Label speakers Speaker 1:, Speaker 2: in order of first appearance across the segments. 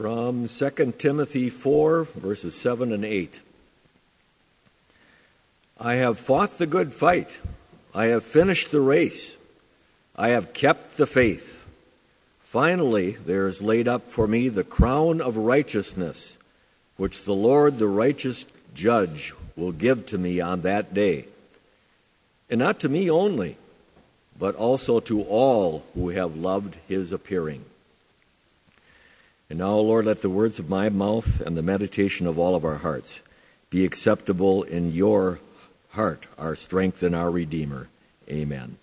Speaker 1: From 2 Timothy 4, verses 7 and 8. I have fought the good fight. I have finished the race. I have kept the faith. Finally, there is laid up for me the crown of righteousness, which the Lord, the righteous judge, will give to me on that day. And not to me only, but also to all who have loved his appearing. And now, Lord, let the words of my mouth and the meditation of all of our hearts be acceptable in your heart, our strength and our Redeemer. Amen.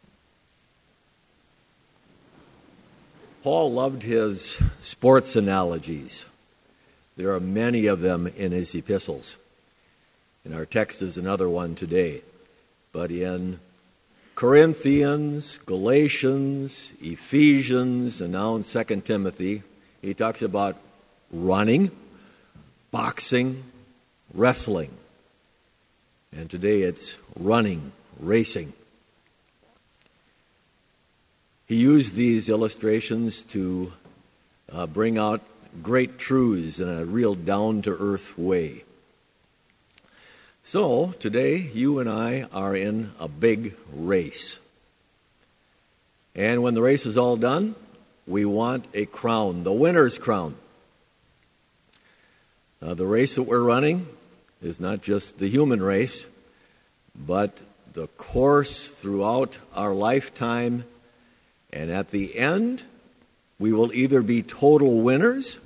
Speaker 1: Paul loved his sports analogies. There are many of them in his epistles. And our text is another one today. But in Corinthians, Galatians, Ephesians, and now in 2 Timothy, he talks about running, boxing, wrestling. And today it's running, racing. He used these illustrations to bring out great truths in a real down-to-earth way. So, today, you and I are in a big race. And when the race is all done, we want a crown, the winner's crown. The race that we're running is not just the human race, but the course throughout our lifetime. And at the end, we will either be total winners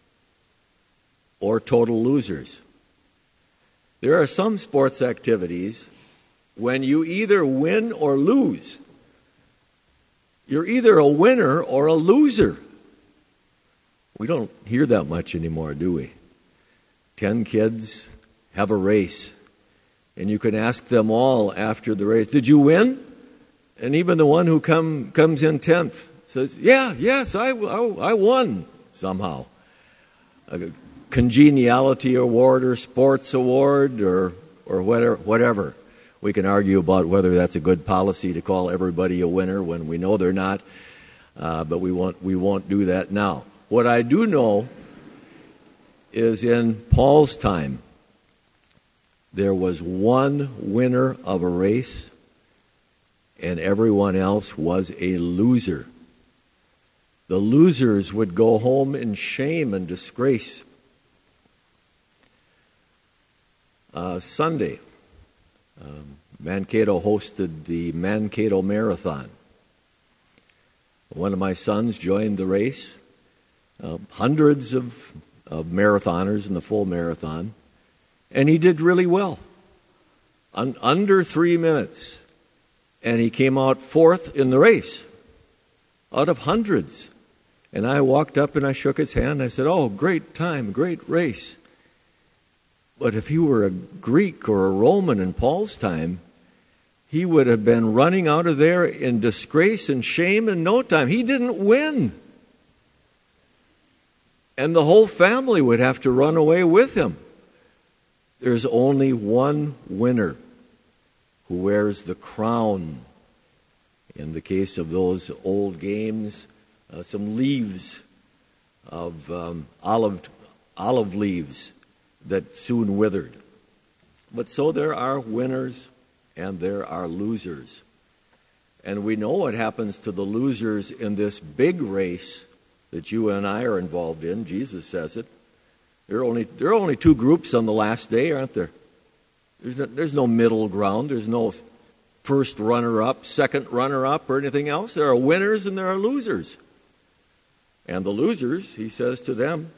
Speaker 1: or total losers. There are some sports activities when you either win or lose. You're either a winner or a loser. We don't hear that much anymore, do we? 10 kids have a race, and you can ask them all after the race, did you win? And even the one who comes in 10th says, yes, I won somehow. A congeniality award or sports award or whatever. We can argue about whether that's a good policy to call everybody a winner when we know they're not, but we won't do that now. What I do know is in Paul's time, there was one winner of a race, and everyone else was a loser. The losers would go home in shame and disgrace. Sunday, Mankato hosted the Mankato Marathon. One of my sons joined the race. Hundreds of marathoners in the full marathon, and he did really well. Under 3 minutes. And he came out fourth in the race, out of hundreds. And I walked up and I shook his hand. I said, oh, great time, great race. But if he were a Greek or a Roman in Paul's time, he would have been running out of there in disgrace and shame in no time. He didn't win. And the whole family would have to run away with him. There's only one winner who wears the crown. In the case of those old games, some leaves of olive leaves that soon withered. But so there are winners and there are losers. And we know what happens to the losers in this big race that you and I are involved in. Jesus says it. There are only two groups on the last day, aren't there? There's no middle ground. There's no first runner-up, second runner-up, or anything else. There are winners and there are losers. And the losers, he says to them,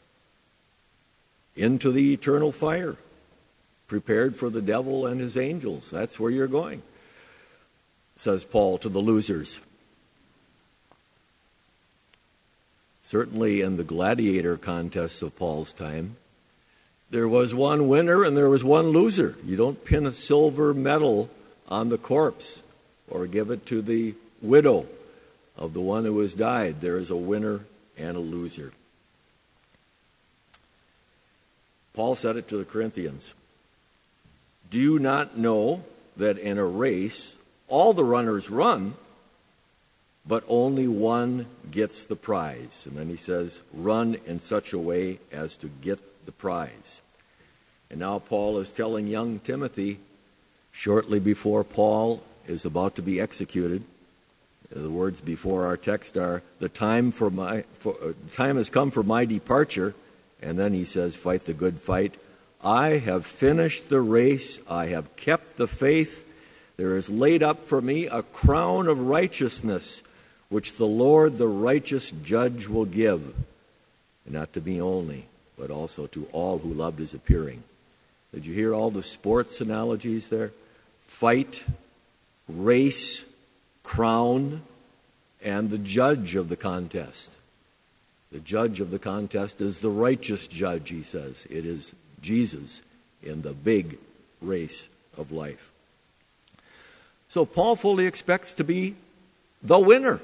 Speaker 1: into the eternal fire, prepared for the devil and his angels. That's where you're going, says Paul to the losers. Certainly in the gladiator contests of Paul's time, there was one winner and there was one loser. You don't pin a silver medal on the corpse or give it to the widow of the one who has died. There is a winner and a loser. Paul said it to the Corinthians. Do you not know that in a race all the runners run, but only one gets the prize. And then he says, run in such a way as to get the prize. And now Paul is telling young Timothy, shortly before Paul is about to be executed, the words before our text are, the time has come for my departure. And then he says, fight the good fight. I have finished the race. I have kept the faith. There is laid up for me a crown of righteousness, which the Lord, the righteous judge, will give. And not to me only, but also to all who loved his appearing. Did you hear all the sports analogies there? Fight, race, crown, and the judge of the contest. The judge of the contest is the righteous judge, he says. It is Jesus in the big race of life. So Paul fully expects to be the winner.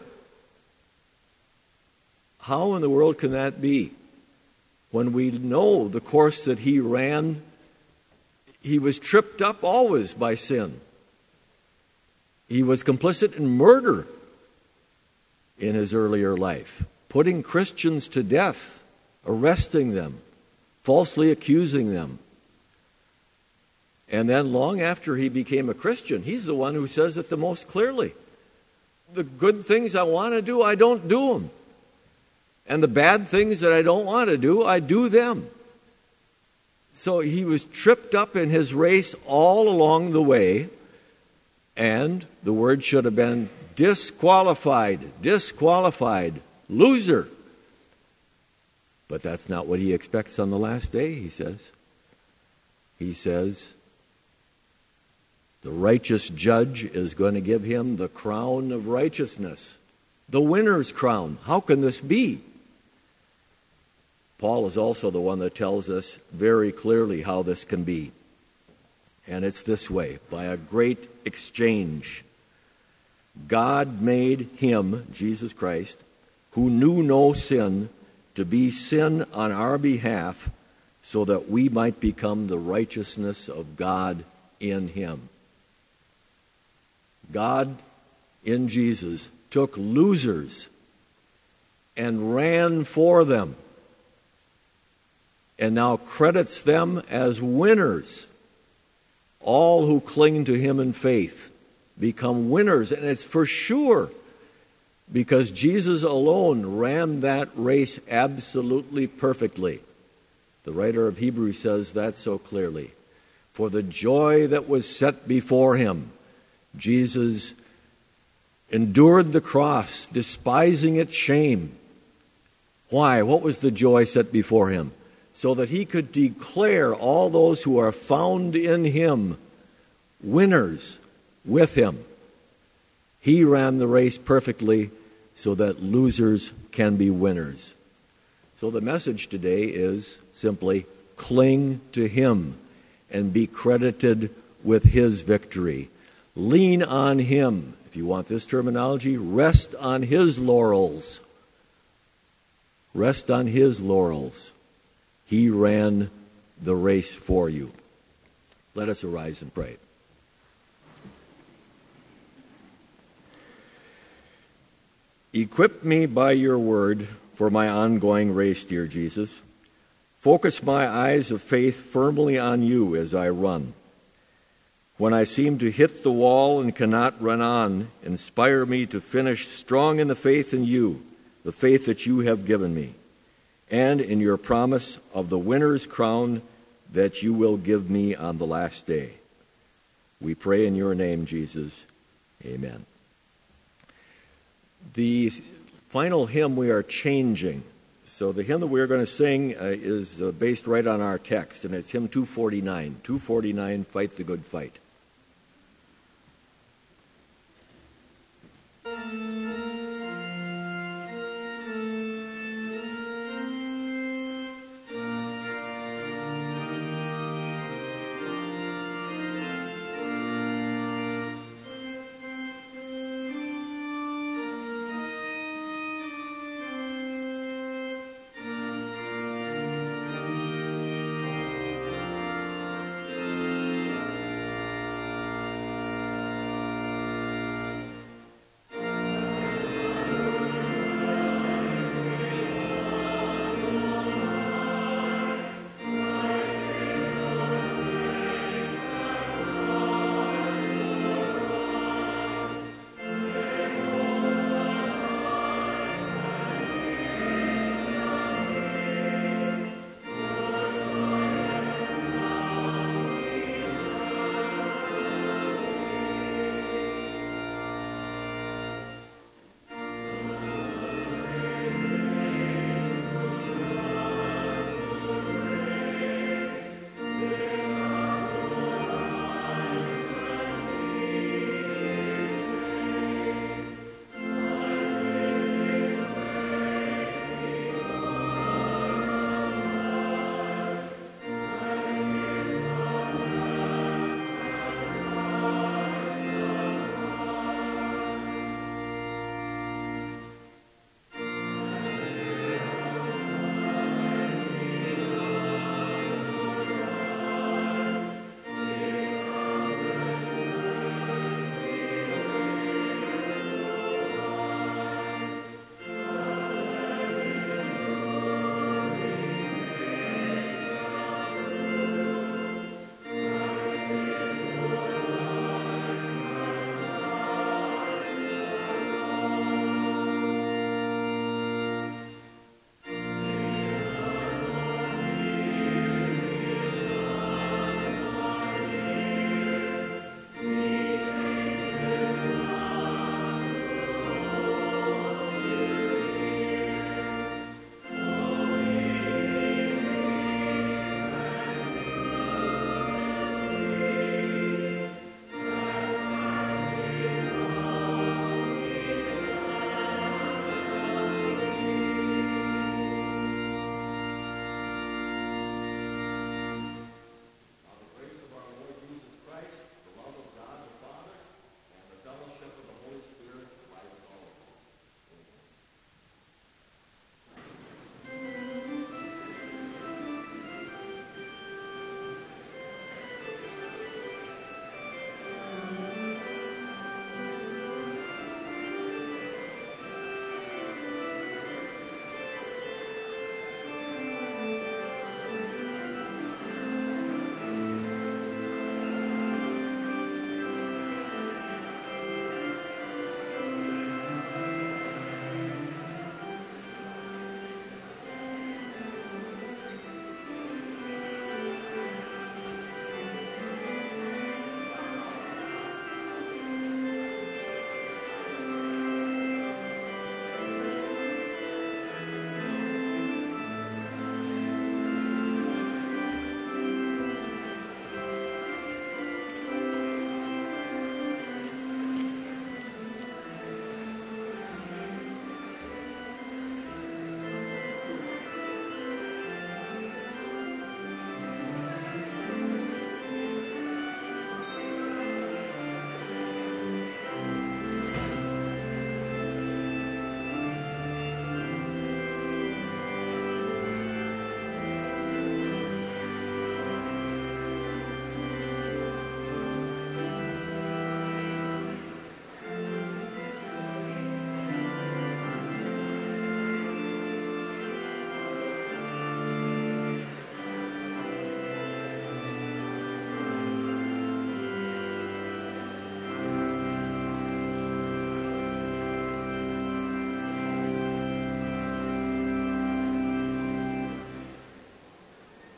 Speaker 1: How in the world can that be? When we know the course that he ran, he was tripped up always by sin. He was complicit in murder in his earlier life, putting Christians to death, arresting them, falsely accusing them. And then long after he became a Christian, he's the one who says it the most clearly. The good things I want to do, I don't do them. And the bad things that I don't want to do, I do them. So he was tripped up in his race all along the way, and the word should have been disqualified, loser. But that's not what he expects on the last day, he says. He says, the righteous judge is going to give him the crown of righteousness, the winner's crown. How can this be? Paul is also the one that tells us very clearly how this can be. And it's this way, by a great exchange. God made him, Jesus Christ, who knew no sin, to be sin on our behalf, so that we might become the righteousness of God in him. God, in Jesus, took losers and ran for them, and now credits them as winners. All who cling to him in faith become winners, and it's for sure, because Jesus alone ran that race absolutely perfectly. The writer of Hebrews says that so clearly. For the joy that was set before him, Jesus endured the cross, despising its shame. Why? What was the joy set before him? So that he could declare all those who are found in him winners with him. He ran the race perfectly so that losers can be winners. So the message today is simply cling to him and be credited with his victory. Lean on him. If you want this terminology, rest on his laurels. Rest on his laurels. He ran the race for you. Let us arise and pray. Equip me by your word for my ongoing race, dear Jesus. Focus my eyes of faith firmly on you as I run. When I seem to hit the wall and cannot run on, inspire me to finish strong in the faith in you, the faith that you have given me, and in your promise of the winner's crown that you will give me on the last day. We pray in your name, Jesus. Amen. The final hymn we are changing. So the hymn that we're going to sing is based right on our text, and it's hymn 249. 249, Fight the Good Fight.